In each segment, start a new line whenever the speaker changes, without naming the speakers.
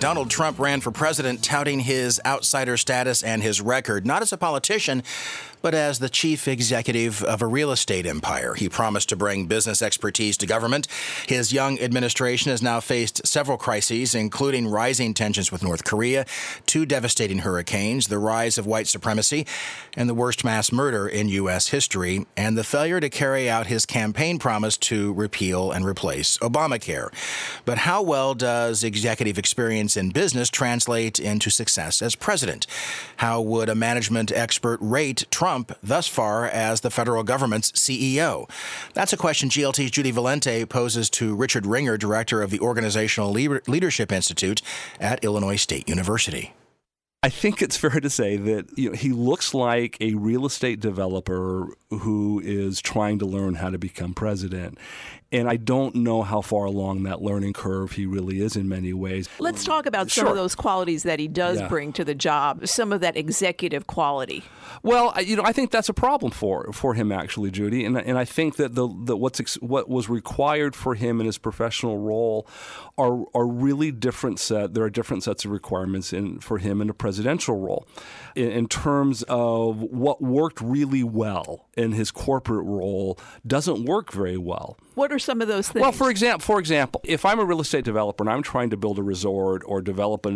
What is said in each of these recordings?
Donald Trump ran for president, touting his outsider status and his record, not as a politician, but as the chief executive of a real estate empire. He promised to bring business expertise to government. His young administration has now faced several crises, including rising tensions with North Korea, 2 devastating hurricanes, the rise of white supremacy, and the worst mass murder in U.S. history, and the failure to carry out his campaign promise to repeal and replace Obamacare. But how well does executive experience in business translate into success as president? How would a management expert rate Trump thus far as the federal government's CEO? That's a question GLT's Judy Valente poses to Richard Ringer, director of the Organizational Leadership Institute at Illinois State University.
I think it's fair to say that he looks like a real estate developer who is trying to learn how to become president. And I don't know how far along that learning curve he really is in many ways.
Let's talk about some of those qualities that he does bring to the job, some of that executive quality.
Well, I think that's a problem for him, actually, Judy. And I think that what was required for him in his professional role are really different there are different sets of requirements for him in a presidential role. In terms of what worked really well in his corporate role doesn't work very well.
What are some of those things?
Well, for example, if I'm a real estate developer and I'm trying to build a resort or develop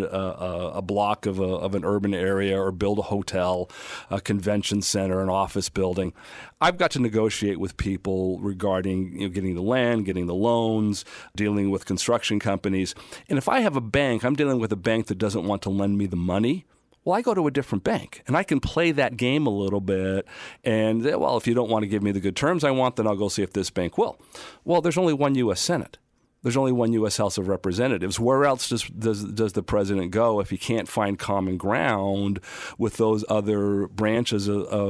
a block of an urban area or build a hotel, a convention center, an office building, I've got to negotiate with people regarding getting the land, getting the loans, dealing with construction companies. And if I have a bank, I'm dealing with a bank that doesn't want to lend me the money. Well, I go to a different bank, and I can play that game a little bit and, well, if you don't want to give me the good terms I want, then I'll go see if this bank will. Well, there's only one U.S. Senate. There's only one U.S. House of Representatives. Where else does the president go if he can't find common ground with those other branches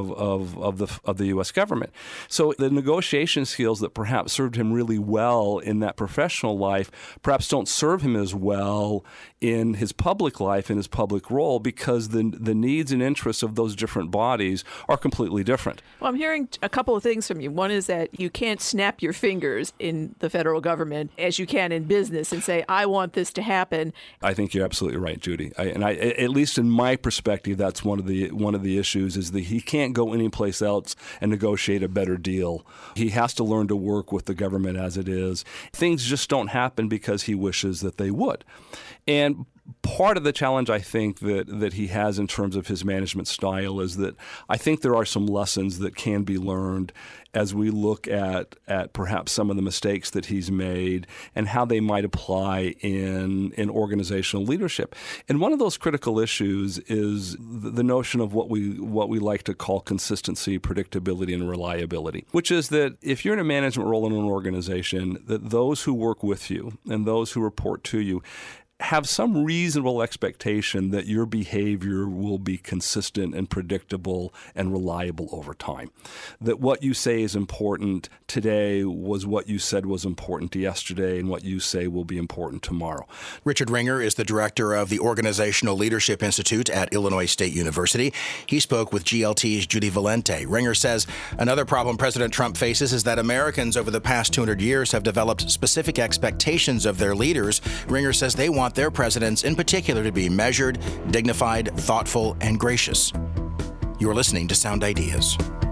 of the U.S. government? So the negotiation skills that perhaps served him really well in that professional life perhaps don't serve him as well in his public life, in his public role, because the needs and interests of those different bodies are completely different.
Well, I'm hearing a couple of things from you. One is that you can't snap your fingers in the federal government as you can in business and say, I want this to happen.
I think you're absolutely right, Judy. At least in my perspective, that's one of the issues is that he can't go anyplace else and negotiate a better deal. He has to learn to work with the government as it is. Things just don't happen because he wishes that they would. And part of the challenge I think that he has in terms of his management style is that I think there are some lessons that can be learned as we look at perhaps some of the mistakes that he's made and how they might apply in organizational leadership. And one of those critical issues is the notion of what we like to call consistency, predictability, and reliability, which is that if you're in a management role in an organization, that those who work with you and those who report to you have some reasonable expectation that your behavior will be consistent and predictable and reliable over time. That what you say is important today was what you said was important yesterday, and what you say will be important tomorrow.
Richard Ringer is the director of the Organizational Leadership Institute at Illinois State University. He spoke with GLT's Judy Valente. Ringer says another problem President Trump faces is that Americans over the past 200 years have developed specific expectations of their leaders. Ringer says they want their presidents in particular to be measured, dignified, thoughtful, and gracious. You're listening to Sound Ideas.